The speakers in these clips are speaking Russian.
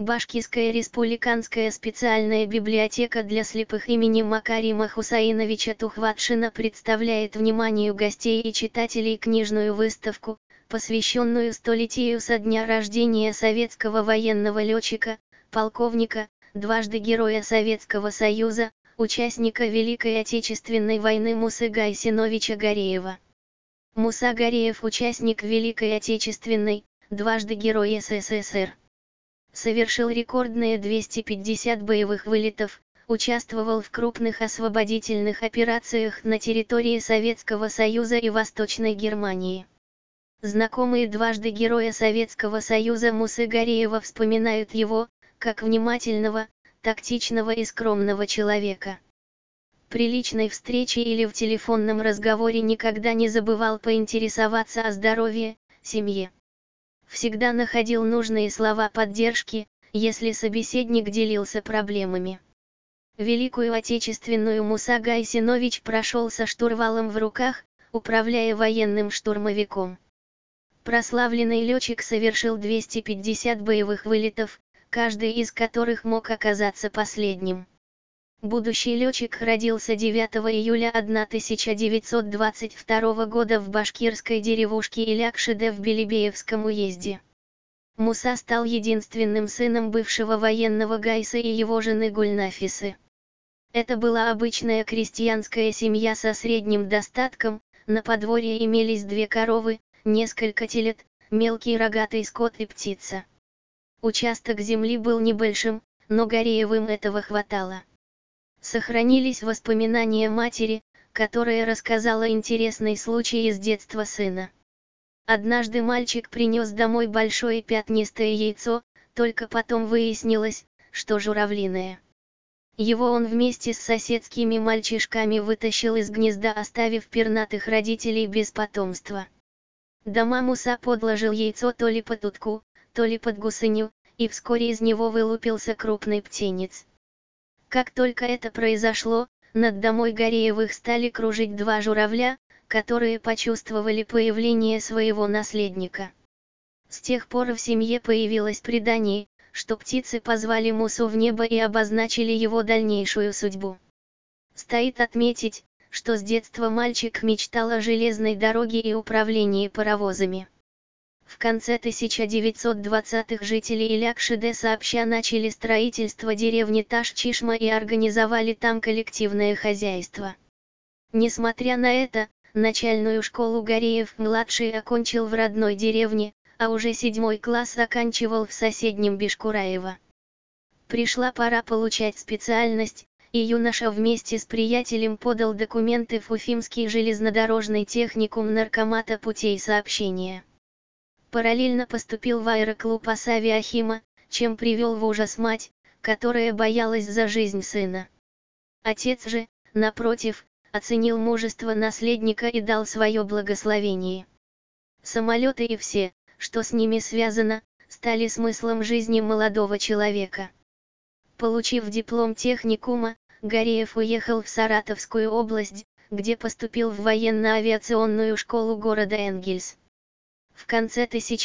Башкирская республиканская специальная библиотека для слепых имени Макарима Хусаиновича Тухватшина представляет вниманию гостей и читателей книжную выставку, посвященную столетию со дня рождения советского военного летчика, полковника, дважды Героя Советского Союза, участника Великой Отечественной войны Мусы Гайсиновича Гареева. Муса Гареев – участник Великой Отечественной, дважды Герой СССР. Совершил рекордные 250 боевых вылетов, участвовал в крупных освободительных операциях на территории Советского Союза и Восточной Германии. Знакомые дважды Героя Советского Союза Мусы Гареева вспоминают его, как внимательного, тактичного и скромного человека. При личной встрече или в телефонном разговоре никогда не забывал поинтересоваться о здоровье, семье. Всегда находил нужные слова поддержки, если собеседник делился проблемами. Великую Отечественную Муса Гайсинович прошел со штурвалом в руках, управляя военным штурмовиком. Прославленный летчик совершил 250 боевых вылетов, каждый из которых мог оказаться последним. Будущий летчик родился 9 июля 1922 года в башкирской деревушке Илякшиде в Белебеевском уезде. Муса стал единственным сыном бывшего военного Гайса и его жены Гульнафисы. Это была обычная крестьянская семья со средним достатком, на подворье имелись 2 коровы, несколько телят, мелкий рогатый скот и птица. Участок земли был небольшим, но Гареевым этого хватало. Сохранились воспоминания матери, которая рассказала интересный случай из детства сына. Однажды мальчик принес домой большое пятнистое яйцо, только потом выяснилось, что журавлиное. Его он вместе с соседскими мальчишками вытащил из гнезда, оставив пернатых родителей без потомства. Дома Муса подложил яйцо то ли под утку, то ли под гусыню, и вскоре из него вылупился крупный птенец. Как только это произошло, над домой Гареевых стали кружить 2 журавля, которые почувствовали появление своего наследника. С тех пор в семье появилось предание, что птицы позвали Мусу в небо и обозначили его дальнейшую судьбу. Стоит отметить, что с детства мальчик мечтал о железной дороге и управлении паровозами. В конце 1920-х жители Илякшиде сообща начали строительство деревни Таш-Чишма и организовали там коллективное хозяйство. Несмотря на это, начальную школу Гареев-младший окончил в родной деревне, а уже 7 класс оканчивал в соседнем Бишкураево. Пришла пора получать специальность, и юноша вместе с приятелем подал документы в Уфимский железнодорожный техникум Наркомата путей сообщения. Параллельно поступил в аэроклуб Асавиахима, чем привел в ужас мать, которая боялась за жизнь сына. Отец же, напротив, оценил мужество наследника и дал свое благословение. Самолеты и все, что с ними связано, стали смыслом жизни молодого человека. Получив диплом техникума, Гареев уехал в Саратовскую область, где поступил в военно-авиационную школу города Энгельс. В конце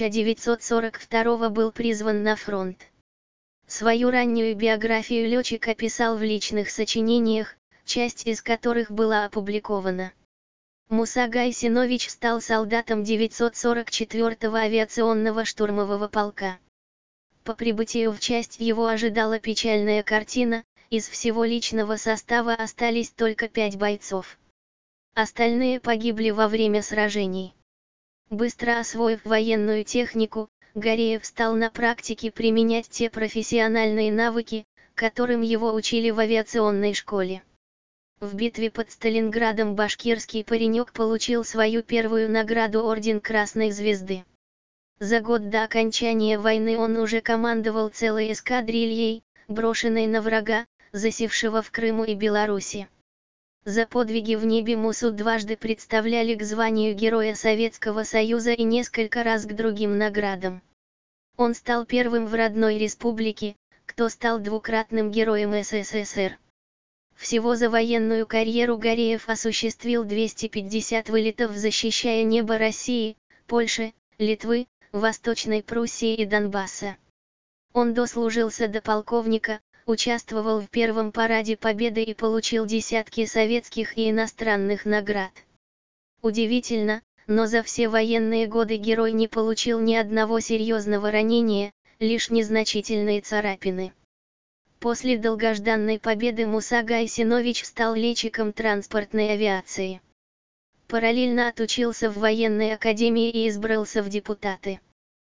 1942 был призван на фронт. Свою раннюю биографию летчик описал в личных сочинениях, часть из которых была опубликована. Муса Гайсинович стал солдатом 944-го авиационного штурмового полка. По прибытию в часть его ожидала печальная картина: из всего личного состава остались только 5 бойцов. Остальные погибли во время сражений. Быстро освоив военную технику, Гареев стал на практике применять те профессиональные навыки, которым его учили в авиационной школе. В битве под Сталинградом башкирский паренек получил свою первую награду Орден Красной Звезды. За год до окончания войны он уже командовал целой эскадрильей, брошенной на врага, засевшего в Крыму и Беларуси. За подвиги в небе Мусу дважды представляли к званию Героя Советского Союза и несколько раз к другим наградам. Он стал первым в родной республике, кто стал двукратным Героем СССР. Всего за военную карьеру Гареев осуществил 250 вылетов, защищая небо России, Польши, Литвы, Восточной Пруссии и Донбасса. Он дослужился до полковника, участвовал в Первом параде Победы и получил десятки советских и иностранных наград. Удивительно, но за все военные годы герой не получил ни одного серьезного ранения, лишь незначительные царапины. После долгожданной победы Муса Гайсинович стал летчиком транспортной авиации. Параллельно отучился в военной академии и избрался в депутаты.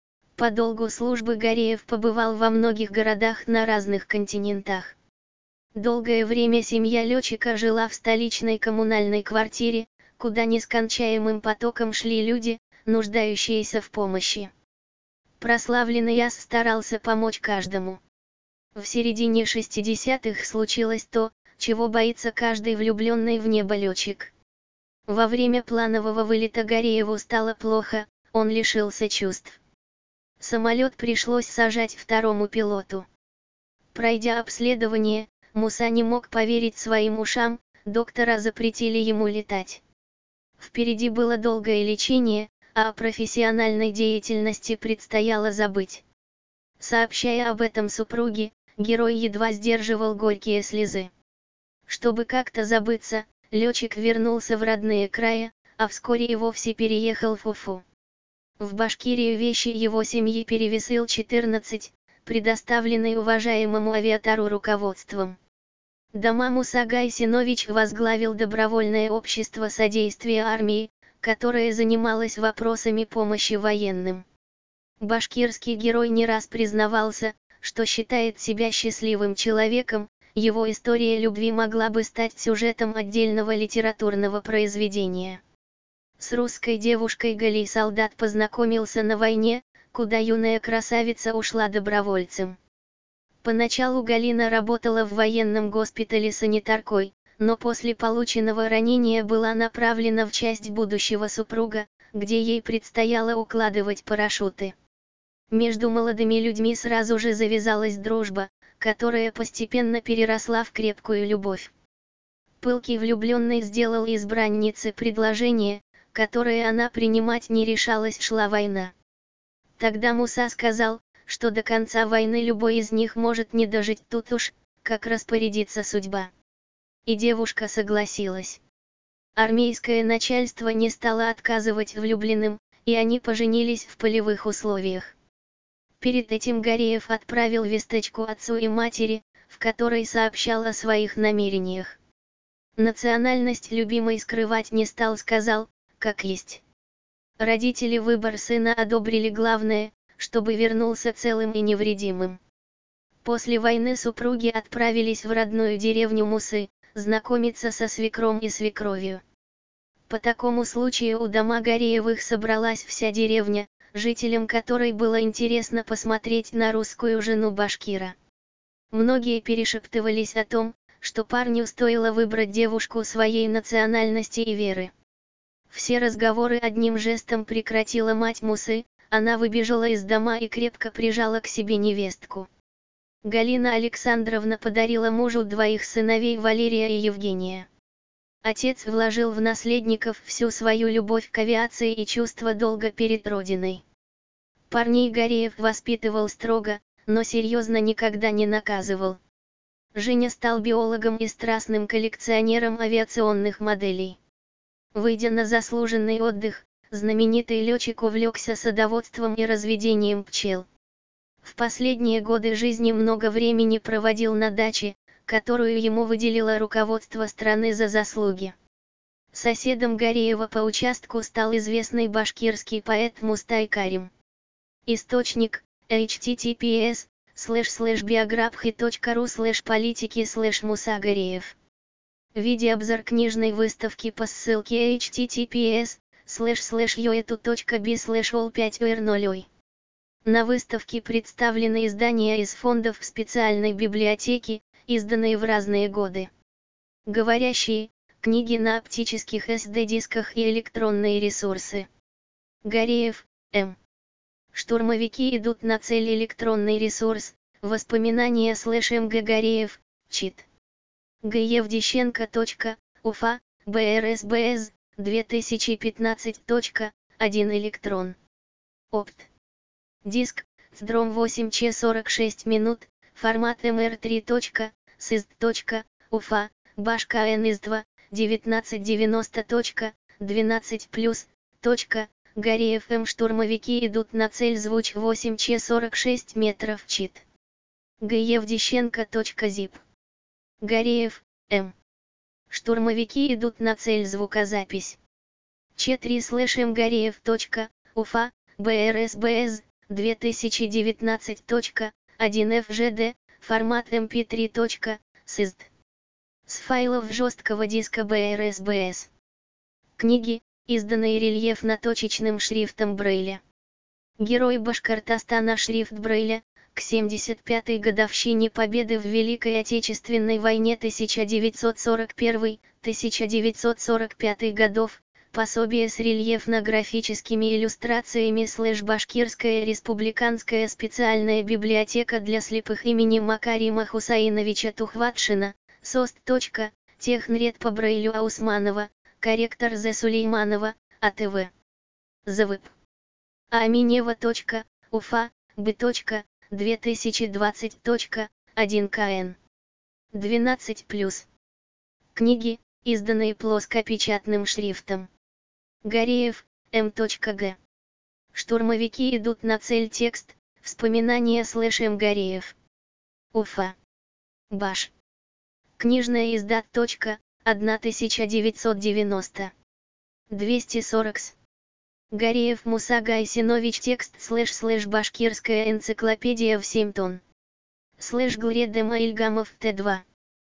По долгу службы Гареев побывал во многих городах на разных континентах. Долгое время семья летчика жила в столичной коммунальной квартире, куда нескончаемым потоком шли люди, нуждающиеся в помощи. Прославленный ас старался помочь каждому. В середине 60-х случилось то, чего боится каждый влюбленный в небо летчик. Во время планового вылета Гарееву стало плохо, он лишился чувств. Самолет пришлось сажать второму пилоту. Пройдя обследование, Муса не мог поверить своим ушам, доктора запретили ему летать. Впереди было долгое лечение, а о профессиональной деятельности предстояло забыть. Сообщая об этом супруге, герой едва сдерживал горькие слезы. Чтобы как-то забыться, летчик вернулся в родные края, а вскоре и вовсе переехал в Уфу. В Башкирию вещи его семьи перевез Ил-14, предоставленный уважаемому авиатору руководством. Дома Муса Гайсинович возглавил добровольное общество содействия армии, которое занималось вопросами помощи военным. Башкирский герой не раз признавался, что считает себя счастливым человеком, его история любви могла бы стать сюжетом отдельного литературного произведения. С русской девушкой Галей солдат познакомился на войне, куда юная красавица ушла добровольцем. Поначалу Галина работала в военном госпитале санитаркой, но после полученного ранения была направлена в часть будущего супруга, где ей предстояло укладывать парашюты. Между молодыми людьми сразу же завязалась дружба, которая постепенно переросла в крепкую любовь. Пылкий влюбленный сделал избраннице предложение, которое она принимать не решалась, шла война. Тогда Муса сказал, что до конца войны любой из них может не дожить, тут уж, как распорядится судьба. И девушка согласилась. Армейское начальство не стало отказывать влюбленным, и они поженились в полевых условиях. Перед этим Гареев отправил весточку отцу и матери, в которой сообщал о своих намерениях. Национальность любимой скрывать не стал, сказал, как есть. Родители выбор сына одобрили, главное, чтобы вернулся целым и невредимым. После войны супруги отправились в родную деревню Мусы, знакомиться со свекром и свекровью. По такому случаю у дома Гареевых собралась вся деревня, жителям которой было интересно посмотреть на русскую жену башкира. Многие перешептывались о том, что парню стоило выбрать девушку своей национальности и веры. Все разговоры одним жестом прекратила мать Мусы, она выбежала из дома и крепко прижала к себе невестку. Галина Александровна подарила мужу двоих сыновей, Валерия и Евгения. Отец вложил в наследников всю свою любовь к авиации и чувство долга перед Родиной. Парней Гареев воспитывал строго, но серьезно никогда не наказывал. Женя стал биологом и страстным коллекционером авиационных моделей. Выйдя на заслуженный отдых, знаменитый летчик увлекся садоводством и разведением пчел. В последние годы жизни много времени проводил на даче, которую ему выделило руководство страны за заслуги. Соседом Гареева по участку стал известный башкирский поэт Мустай Карим. Источник: https://biography.ru/политики/Муса Гареев. Видеообзор книжной выставки по ссылке https://yoetu.bi/all5r0. На выставке представлены издания из фондов специальной библиотеки, изданные в разные годы. Говорящие, книги на оптических SD-дисках и электронные ресурсы. Гареев, М. Штурмовики идут на цель. Электронный ресурс, воспоминания /МГ Гареев, чит. Евдищенко. Уфа, БРСБС, 2015. 1 электрон. Опт. Диск, Сдром 8 ч 46 минут, формат mr3. Сызд. Уфа, Башка НИС-2, 1990. 12+. Гореев М. Штурмовики идут на цель. Звуч 8 ч 46 метров. Чит. Г. Евдищенко. Зип. Гореев, М. Штурмовики идут на цель. Звукозапись. Ч3/М. Гореев. Уфа, БРСБС, 2019. 1 ФЖД, формат MP3. Сызд. С файлов жесткого диска БРСБС. Книги, изданные рельефно-точечным шрифтом Брейля. Герой Башкортостана. Шрифт Брейля, к 75-й годовщине Победы в Великой Отечественной войне 1941-1945 годов, пособие с рельефно-графическими иллюстрациями / Башкирская республиканская специальная библиотека для слепых имени Макарима Хусаиновича Тухватшина, СОСТ. Технред по Брейлю Аусманова, корректор З. Сулейманова, АТВ. ЗВП. Аминева. Уфа, Б. 2020. 1 КН. 12+. Книги, изданные плоскопечатным шрифтом. Гореев, М. Г. Штурмовики идут на цель. Текст, вспоминания / М. Гореев. Уфа. Баш. Книжное издат. 1990. 240 с. Гореев Муса Гайсинович. Текст / Башкирская энциклопедия в 7 тонн. Глредема Ильгамов Т2.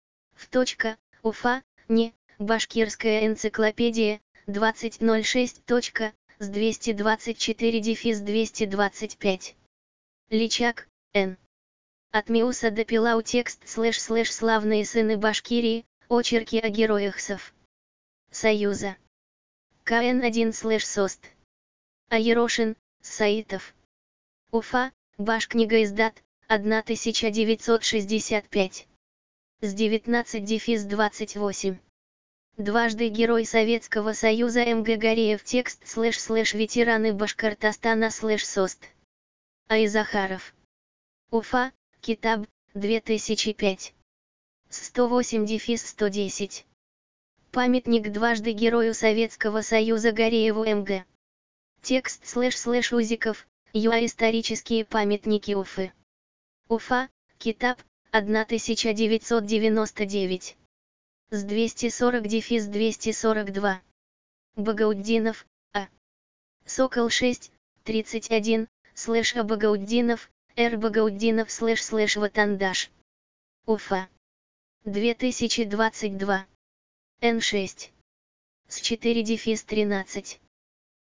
Уфа, Не, Башкирская энциклопедия, 2006. С 224-225. Личак, Н. От Миуса до Пилау. Текст / Славные сыны Башкирии, очерки о героях СОВ. Союза. КН1 / СОСТ. Аерошин, Саитов. Уфа, Башкнига издат, 1965. С 19-28. Дважды Герой Советского Союза МГ Гореев. Текст / Ветераны Башкортостана / СОСТ. Айзахаров. Уфа, Китаб, 2005. С 108-110. Памятник дважды Герою Советского Союза Горееву МГ. Текст / Узиков, ЮА. Исторические памятники Уфы. Уфа, Китаб, 1999. С 240-242. Багаутдинов, А. Сокол 6, 31, / А. Багаутдинов, Р. Багаутдинов / Ватандаш. Уфа. 2022. Н6. С 4-13.